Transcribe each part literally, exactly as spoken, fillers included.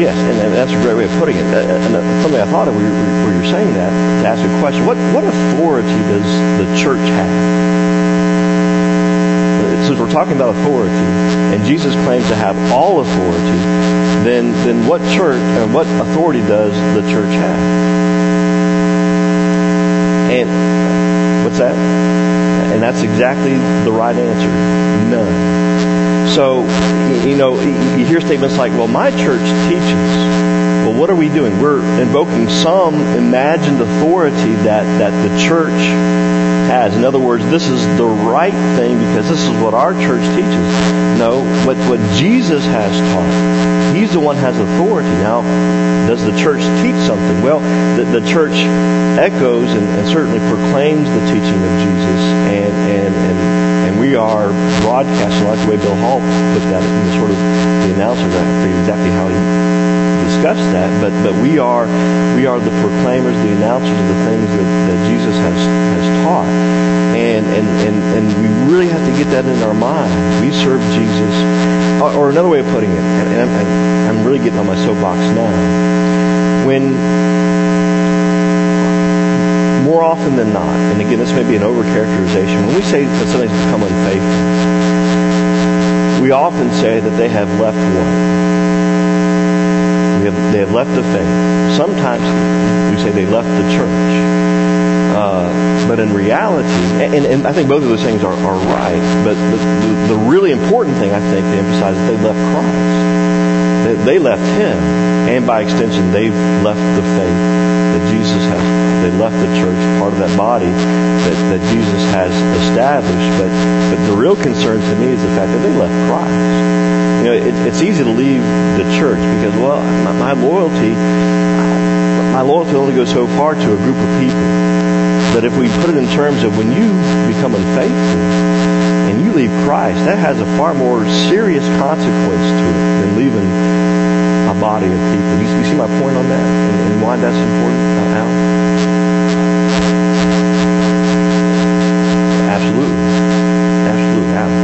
Yes, and, and that's a great way of putting it. Uh, and uh, something I thought of where you're, where you're saying that, to ask a question, what, what authority does the church have? Since we're talking about authority, and Jesus claims to have all authority, then then what church and what authority does the church have? And what's that? And that's exactly the right answer. None. So, you know, you hear statements like, well, my church teaches. Well, what are we doing? We're invoking some imagined authority that, that the church has. In other words, this is the right thing because this is what our church teaches. No, what, what Jesus has taught. He's the one who has authority. Now, does the church teach something? Well, the, the church echoes and, and certainly proclaims the teaching of Jesus, and and and, and we are broadcasting, like the way Bill Hall put that in the sort of the announcer. I forget exactly how he discussed that, but but we are we are the proclaimers, the announcers of the things that, that Jesus has has taught, and and and and we really have to get that in our mind. We serve Jesus. Or another way of putting it, and I'm, I'm really getting on my soapbox now, when more often than not, and again this may be an overcharacterization, when we say that somebody's become unfaithful, we often say that they have left what? They have, they have left the faith. Sometimes we say they left the church. Uh, but in reality, and, and I think both of those things are, are right, but the, the, the really important thing, I think, to emphasize is they left Christ. They, they left Him, and by extension, they've left the faith that Jesus has. They left the church, part of that body that, that Jesus has established. But, but the real concern to me is the fact that they left Christ. You know, it, it's easy to leave the church because, well, my, my loyalty, my loyalty only goes so far to a group of people. But if we put it in terms of when you become unfaithful and you leave Christ, that has a far more serious consequence to it than leaving a body of people. You, you see my point on that and, and why that's important, uh, Al? Absolutely. Absolutely, Al.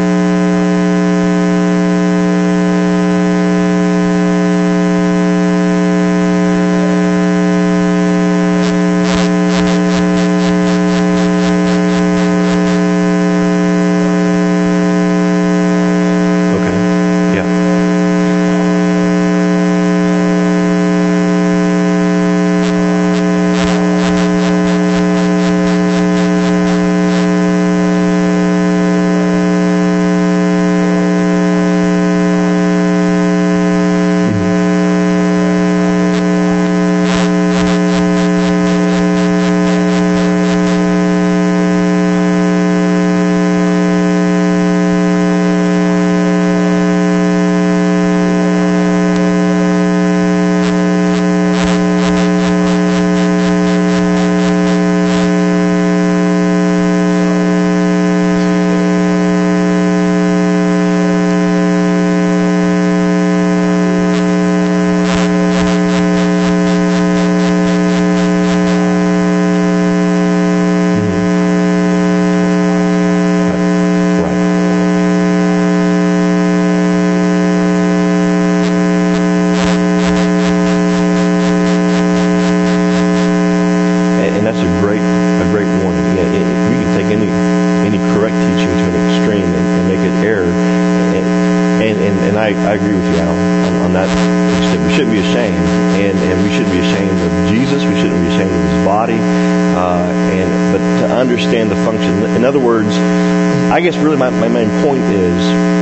I, I agree with you, Al, on, on that extent. We shouldn't be ashamed, and, and we shouldn't be ashamed of Jesus. We shouldn't be ashamed of His body, uh, and but to understand the function. In other words, I guess really my, my main point is,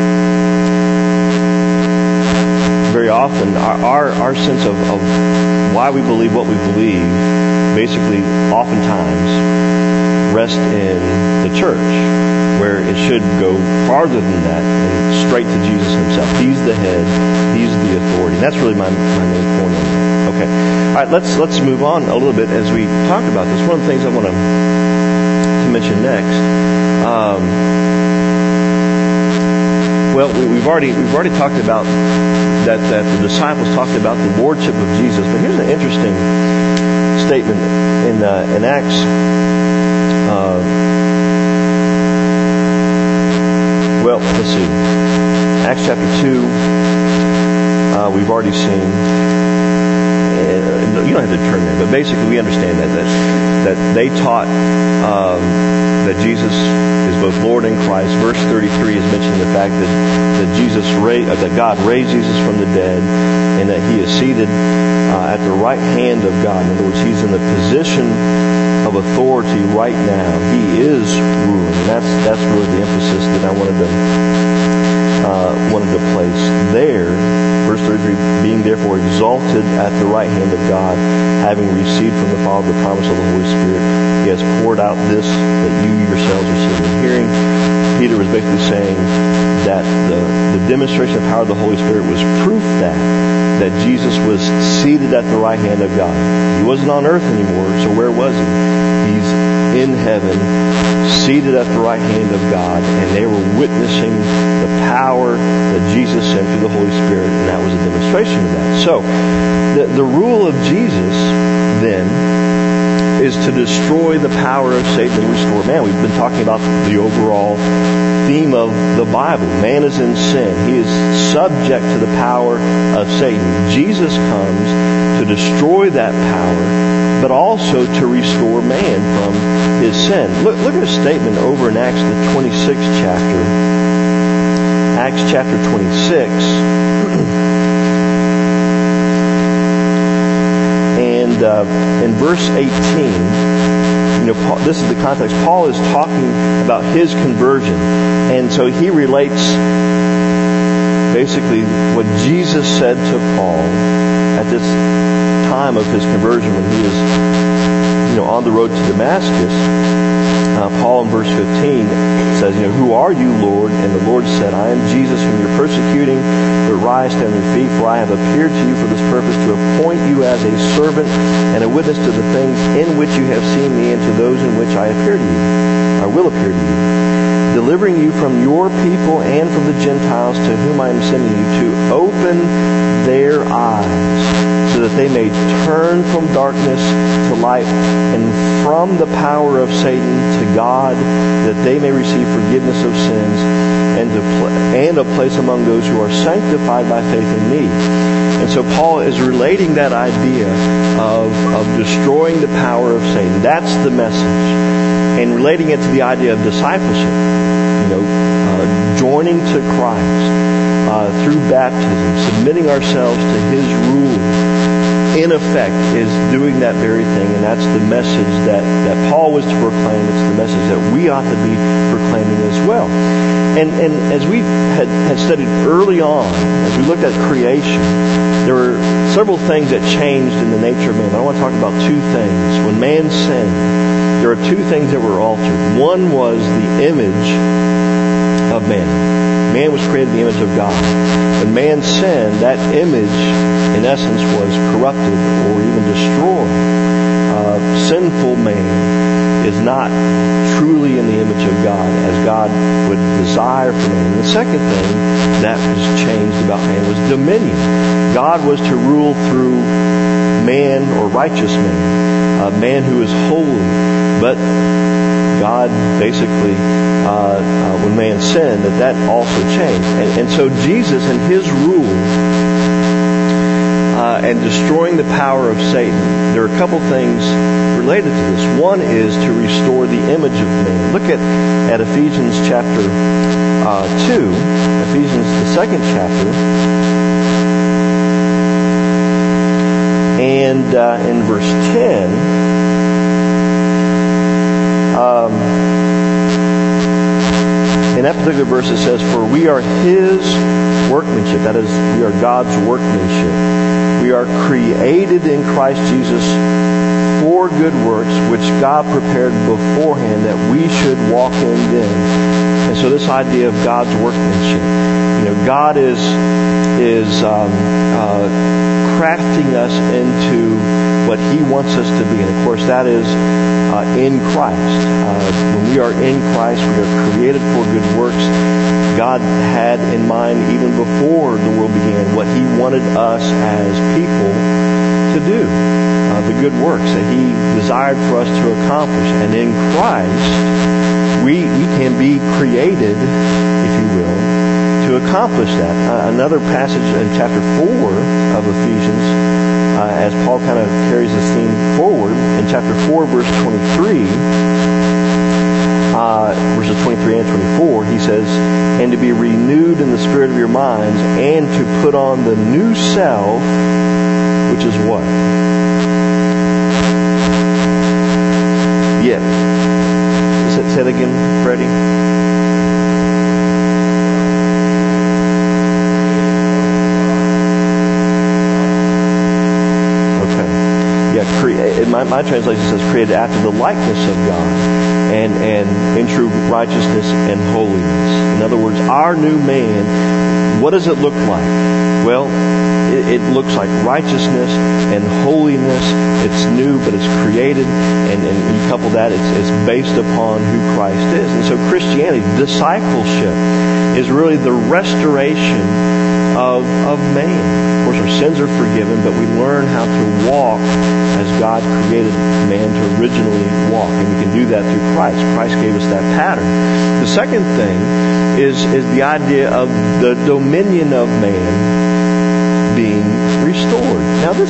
very often our our, our sense of, of why we believe what we believe, basically, oftentimes rest in the church, where it should go farther than that and straight to Jesus Himself. He's the head. He's the authority. That's really my, my main point on that. Okay. All right, let's let's move on a little bit as we talk about this. One of the things I want to, to mention next, um, well, we, we've already we've already talked about that, that the disciples talked about the lordship of Jesus. But here's an interesting statement in uh, in Acts. Uh, well, let's see. Acts chapter two, uh, we've already seen. and you don't have to turn there, but basically we understand that that, that they taught um, that Jesus is both Lord and Christ. Verse thirty-three is mentioning the fact that that Jesus ra- that God raised Jesus from the dead, and that He is seated uh, at the right hand of God. In other words, He's in the position of authority right now. He is ruling, and that's that's really the emphasis that I wanted to uh, wanted to place there. Verse thirty-three, being therefore exalted at the right hand of God, having received from the Father the promise of the Holy Spirit, He has poured out this that you yourselves are seeing and hearing. Peter was basically saying that the, the demonstration of the power of the Holy Spirit was proof that that Jesus was seated at the right hand of God. He wasn't on earth anymore, so where was He? He's in heaven, seated at the right hand of God, and they were witnessing the power that Jesus sent through the Holy Spirit, and that was a demonstration of that. So, the, the rule of Jesus, then, is to destroy the power of Satan and restore man. We've been talking about the overall theme of the Bible. Man is in sin. He is subject to the power of Satan. Jesus comes to destroy that power, but also to restore man from his sin. Look, look at a statement over in Acts the twenty-sixth chapter. Acts chapter twenty-six. And uh, in verse eighteen, you know, Paul, this is the context. Paul is talking about his conversion, and so he relates basically what Jesus said to Paul at this time of his conversion when he was, you know, on the road to Damascus. Uh, Paul in verse fifteen says, you know, who are you, Lord? And the Lord said, I am Jesus whom you're persecuting, but rise, stand on your feet, for I have appeared to you for this purpose, to appoint you as a servant and a witness to the things in which you have seen me, and to those in which I appear to you. I will appear to you, delivering you from your people and from the Gentiles to whom I am sending you, to open their eyes, so that they may turn from darkness to light, and from the power of Satan to God, that they may receive forgiveness of sins, and to pl- and a place among those who are sanctified by faith in me. And so Paul is relating that idea of, of destroying the power of Satan. That's the message. And relating it to the idea of discipleship. You know, uh, joining to Christ uh, through baptism, submitting ourselves to His rule, in effect, is doing that very thing. And that's the message that, that Paul was to proclaim. It's the message that we ought to be proclaiming as well. And, and as we had, had studied early on, as we looked at creation, there were several things that changed in the nature of man. I want to talk about two things. When man sinned, there are two things that were altered. One was the image of man. Man was created in the image of God. When man sinned, that image, in essence, was corrupted or even destroyed. Uh, sinful man is not truly in the image of God as God would desire for man. And the second thing that was changed about man was dominion. God was to rule through man, or righteous man, a man who is holy. But God basically, uh, uh, when man sinned, that that also changed. And, and so Jesus and His rule uh, and destroying the power of Satan, there are a couple things related to this. One is to restore the image of man. Look at, at Ephesians chapter uh, two, Ephesians the second chapter, and uh, in verse ten, Um, in that particular verse it says, for we are His workmanship. That is, we are God's workmanship. We are created in Christ Jesus for good works, which God prepared beforehand that we should walk in them. And so this idea of God's workmanship. You know, God is, is um, uh, crafting us into what He wants us to be. And of course that is Uh, in Christ. Uh, when we are in Christ, we are created for good works. God had in mind, even before the world began, what He wanted us as people to do. Uh, the good works that He desired for us to accomplish. And in Christ, we, we can be created, if you will, to accomplish that. Uh, another passage in chapter four of Ephesians uh, as Paul kind of carries this theme forward in chapter four, verse twenty-three, uh, verses twenty-three and twenty-four, he says, "And to be renewed in the spirit of your minds, and to put on the new self," which is what? Yeah. Say, say that again, Freddie. My, my translation says created after the likeness of God and, and in true righteousness and holiness. In other words, our new man, what does it look like? Well, it, it looks like righteousness and holiness. It's new, but it's created, and, and you couple that, it's, it's based upon who Christ is. And so Christianity, discipleship, is really the restoration of, of man. Of course, our sins are forgiven, but we learn how to walk as God created man to originally walk. And we can do that through Christ. Christ gave us that pattern. The second thing is, is the idea of the dominion of man being restored. Now this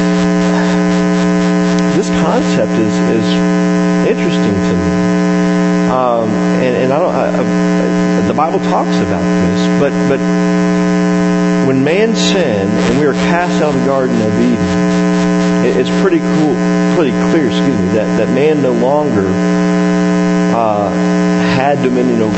this concept is, is interesting to me. Um, and, and I don't, I, I, the Bible talks about this, but, but when man sinned and we were cast out of the Garden of Eden, it's pretty cool, pretty clear, excuse me, that, that man no longer uh, had dominion over.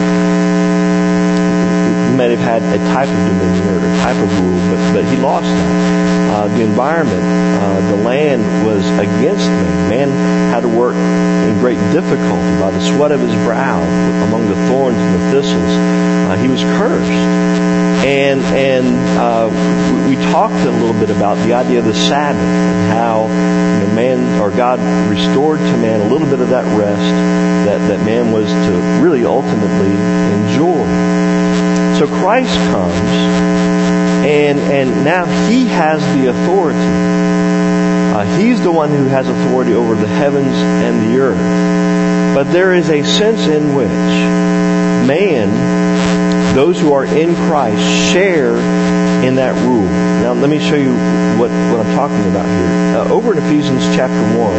He might have had a type of dominion or a type of rule, but, but he lost that. Uh, the environment, uh, the land was against man. Man had to work in great difficulty by the sweat of his brow among the thorns and the thistles. Uh, he was cursed. And and uh, we, we talked a little bit about the idea of the Sabbath and how you know, man or God restored to man a little bit of that rest that, that man was to really ultimately enjoy. So Christ comes, and and now He has the authority. Uh, he's the one who has authority over the heavens and the earth. But there is a sense in which man, those who are in Christ, share in that rule. Now, let me show you what, what I'm talking about here. Uh, over in Ephesians chapter one,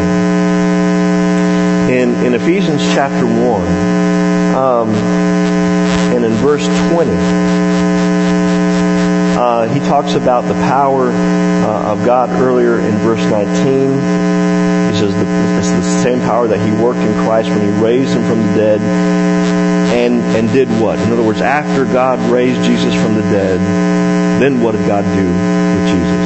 in, in Ephesians chapter one, um, and in verse twenty, uh, he talks about the power uh, of God earlier in verse nineteen. He says the, it's the same power that He worked in Christ when He raised Him from the dead. And, and did what? In other words, after God raised Jesus from the dead, then what did God do with Jesus?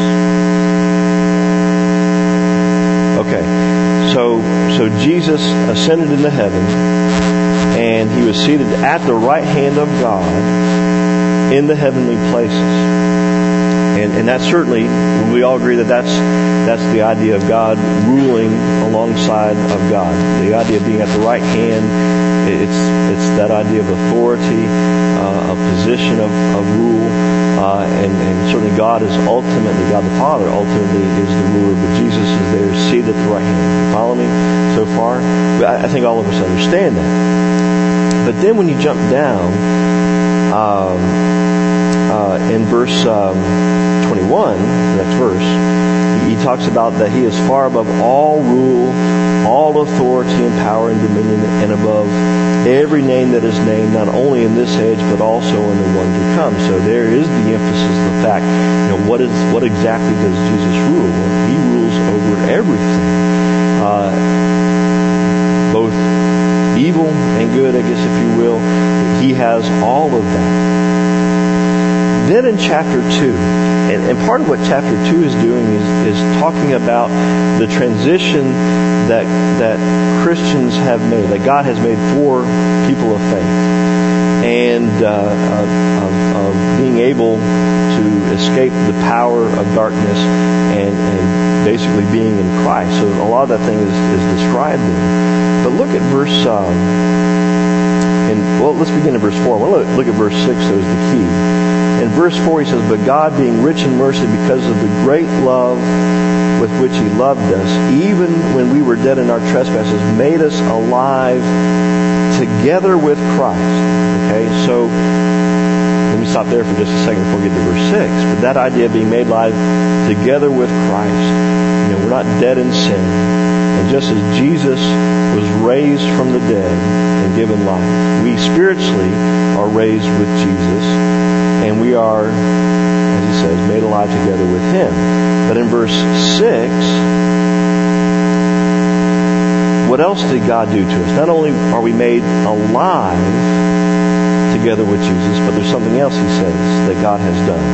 Okay, so so Jesus ascended into heaven, and He was seated at the right hand of God in the heavenly places. And, and that certainly, we all agree that that's that's the idea of God ruling alongside of God. The idea of being at the right hand, it's it's that idea of authority, uh, a position of, of rule, uh, and, and certainly God is ultimately, God the Father ultimately is the ruler, but Jesus is there seated at the right hand. You follow me so far? I, I think all of us understand that. But then when you jump down um, uh, in verse um, twenty-one, the next verse, he talks about that He is far above all rule, all authority and power and dominion, and above every name that is named, not only in this age, but also in the one to come. So there is the emphasis, the fact, you know, what is what exactly does Jesus rule? Well, He rules over everything. Uh, both evil and good, I guess, if you will. He has all of that. Then in chapter two, and, and part of what chapter two is doing is, is talking about the transition that that Christians have made, that God has made for people of faith, and uh, of, of, of being able to escape the power of darkness and, and basically being in Christ. So a lot of that thing is, is described there. But look at verse, um, and well, let's begin at verse four. We'll look at verse six, so is the key. In verse four, he says, "But God, being rich in mercy because of the great love with which He loved us, even when we were dead in our trespasses, made us alive together with Christ." Okay, so let me stop there for just a second before we get to verse six. But that idea of being made alive together with Christ, you know, we're not dead in sin. And just as Jesus was raised from the dead and given life, we spiritually are raised with Jesus, and we are, as he says, made alive together with him. But in verse six, what else did God do to us? Not only are we made alive together with Jesus, but there's something else he says that God has done.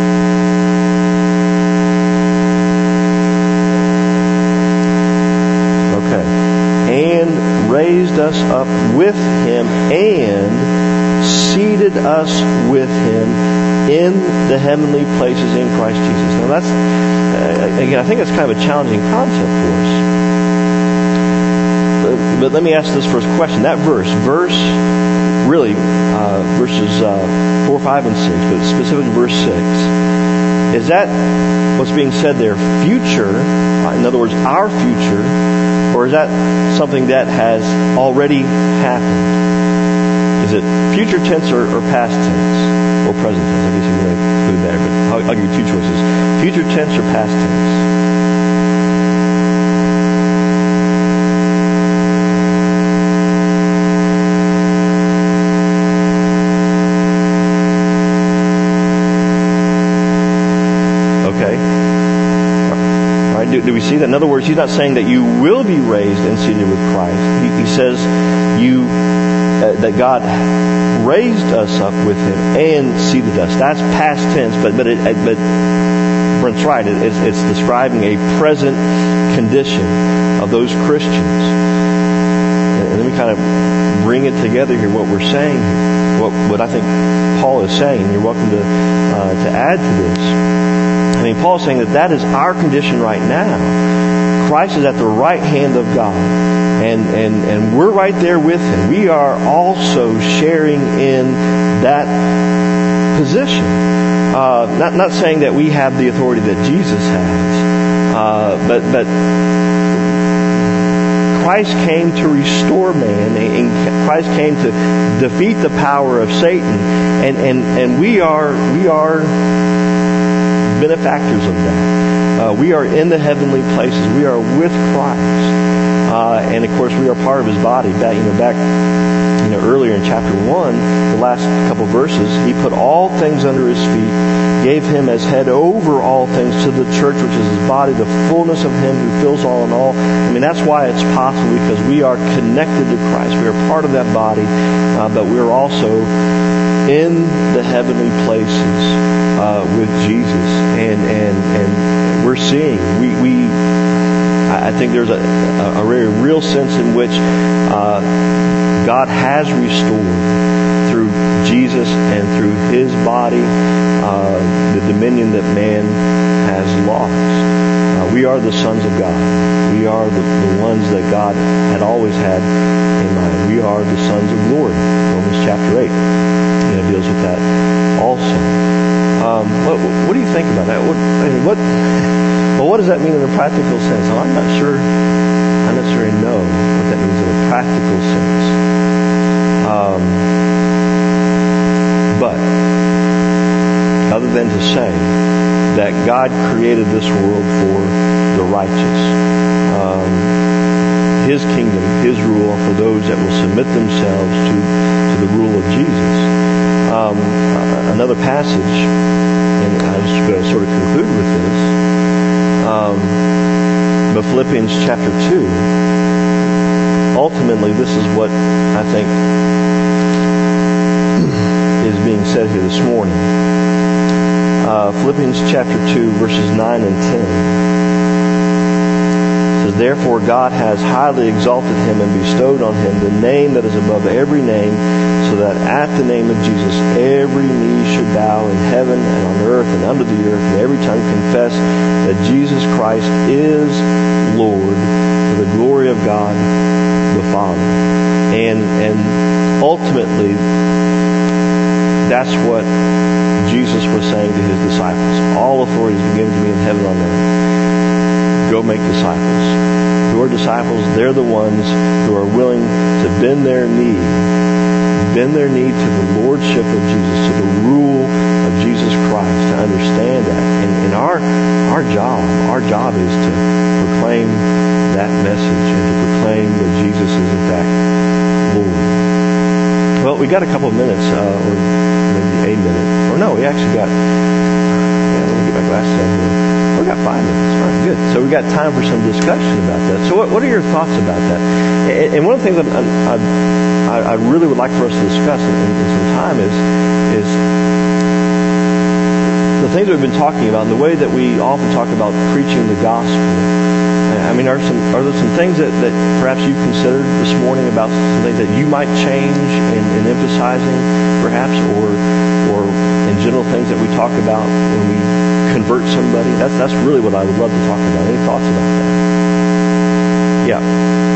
Okay. And raised us up with him and seated us with him in the heavenly places in Christ Jesus. Now that's, uh, again, I think that's kind of a challenging concept for us. But, but let me ask this first question. That verse, verse, really, uh, verses uh, four, five, and six, but specifically verse six, is that what's being said there future, uh, in other words, our future, or is that something that has already happened? Is it future tense or, or past tense? Or present tense? I guess you can include there, but I'll, I'll give you two choices. Future tense or past tense? Do, do we see that? In other words, he's not saying that you will be raised and seated with Christ. He, he says you uh, that God raised us up with him and seated us. That's past tense, but but it, but Brent's right. It, it's, it's describing a present condition of those Christians. And, and let me kind of bring it together here. What we're saying, what what I think Paul is saying. You're welcome to uh, to add to this. I mean, Paul's saying that that is our condition right now. Christ is at the right hand of God, and, and, and we're right there with him. We are also sharing in that position. Uh, not not saying that we have the authority that Jesus has, uh, but but Christ came to restore man, and Christ came to defeat the power of Satan, and and, and we are we are. benefactors of that. Uh, we are in the heavenly places. We are with Christ, uh, and of course, we are part of His body. Back, you know, back, you know, earlier in chapter one, the last couple verses, He put all things under His feet, gave Him as head over all things to the church, which is His body, the fullness of Him who fills all in all. I mean, that's why it's possible, because we are connected to Christ. We are part of that body, uh, but we are also in the heavenly places uh, with Jesus, and and and we're seeing we we I think there's a a very real sense in which uh, God has restored through Jesus and through His body uh, the dominion that man has lost. Uh, we are the sons of God. We are the, the ones that God had always had in mind. We are the sons of glory. Romans chapter eight. You know, deals with that also. Um, what, what do you think about that? What, I mean, what, well, what does that mean in a practical sense? Well, I'm not sure. I necessarily know what that means in a practical sense. Um, but other than to say that God created this world for the righteous, um, His kingdom, His rule for those that will submit themselves to to the rule of Jesus. Um, another passage, and I was going to sort of conclude with this, um, but Philippians chapter two, ultimately this is what I think is being said here this morning. Uh, Philippians chapter two, verses nine and ten. Therefore God has highly exalted Him and bestowed on Him the name that is above every name, so that at the name of Jesus every knee should bow in heaven and on earth and under the earth, and every tongue confess that Jesus Christ is Lord, to the glory of God the Father. And and ultimately, that's what Jesus was saying to His disciples. All authority is given to me in heaven and on earth. Go make disciples. Who are disciples? They're the ones who are willing to bend their knee bend their knee to the lordship of Jesus, to the rule of Jesus Christ, to understand that. And, and our our job, our job is to proclaim that message and to proclaim that Jesus is in fact Lord. Well, we got a couple of minutes, uh, or maybe a minute. Or no, we actually got, yeah, let me get my glasses on here. We got five minutes. All right, good. So we got time for some discussion about that. So what, what are your thoughts about that? And, and one of the things that I, I, I really would like for us to discuss in, in some time is, is the things that we've been talking about, and the way that we often talk about preaching the gospel. I mean, are some are there some things that, that perhaps you've considered this morning about some things that you might change in, in emphasizing, perhaps, or or in general things that we talk about when we convert somebody? That's that's really what I would love to talk about. Any thoughts about that? Yeah.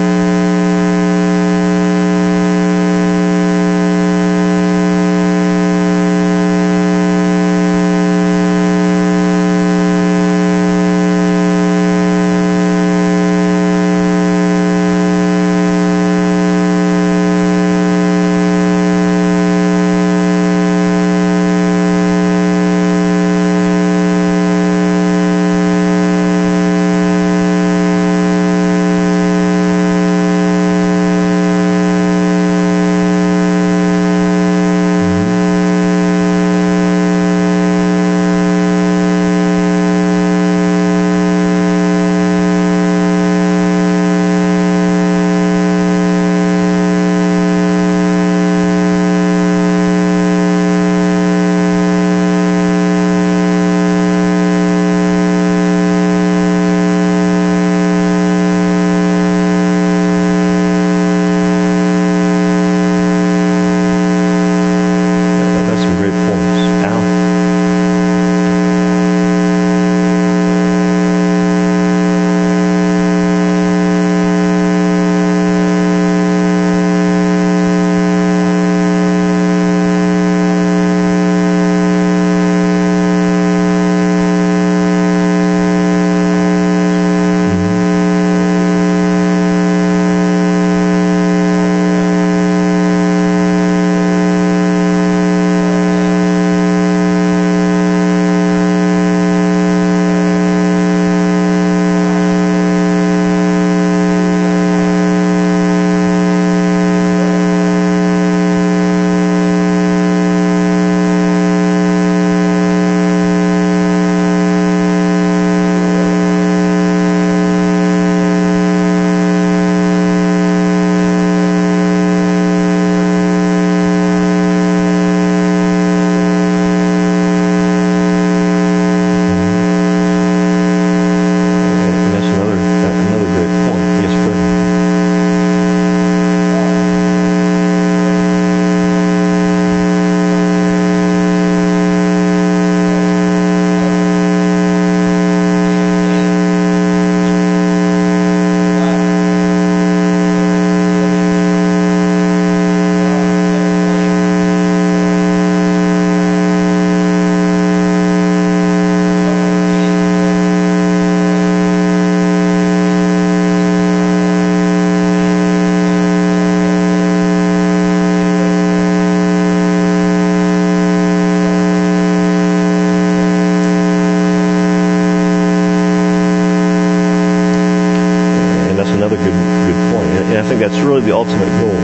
That's really the ultimate goal.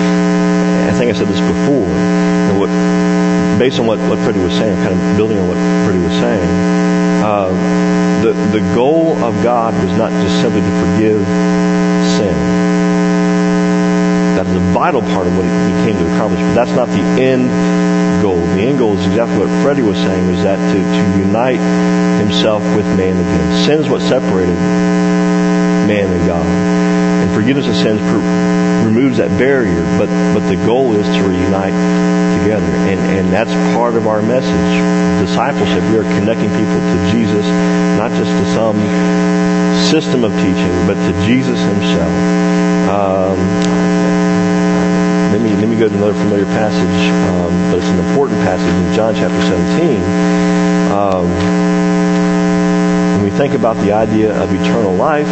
I think I said this before. You know, what, based on what, what Freddie was saying, kind of building on what Freddie was saying, uh, the the goal of God was not just simply to forgive sin. That is a vital part of what He came to accomplish, but that's not the end goal. The end goal is exactly what Freddie was saying, was that to, to unite Himself with man again. Sin is what separated man and God. And forgiveness of sins per- removes that barrier, but but the goal is to reunite together. And, and that's part of our message. Discipleship, we are connecting people to Jesus, not just to some system of teaching, but to Jesus Himself. Um, let me let me go to another familiar passage, um, but it's an important passage in John chapter seventeen. Um, when we think about the idea of eternal life,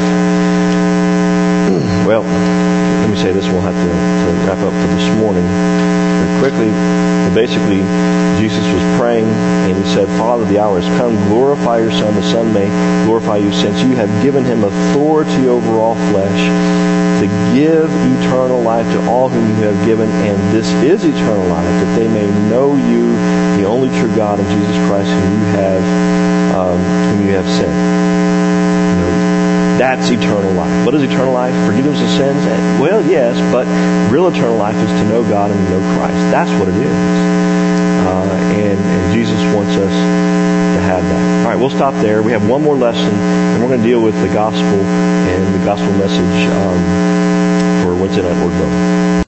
well, let me say this, we'll have to, to wrap up for this morning. very quickly. But basically, Jesus was praying, and he said, Father, the hour has come. Glorify your Son. The Son may glorify you, since you have given him authority over all flesh, to give eternal life to all whom you have given. And this is eternal life, that they may know you, the only true God, and Jesus Christ, whom you have, um, whom you have sent. You know, that's eternal life. What is eternal life? Forgiveness of sins? Well, yes, but real eternal life is to know God and to know Christ. That's what it is. Uh, and, and Jesus wants us to have that. All right, we'll stop there. We have one more lesson, and we're going to deal with the gospel and the gospel message um, for what's in that word book.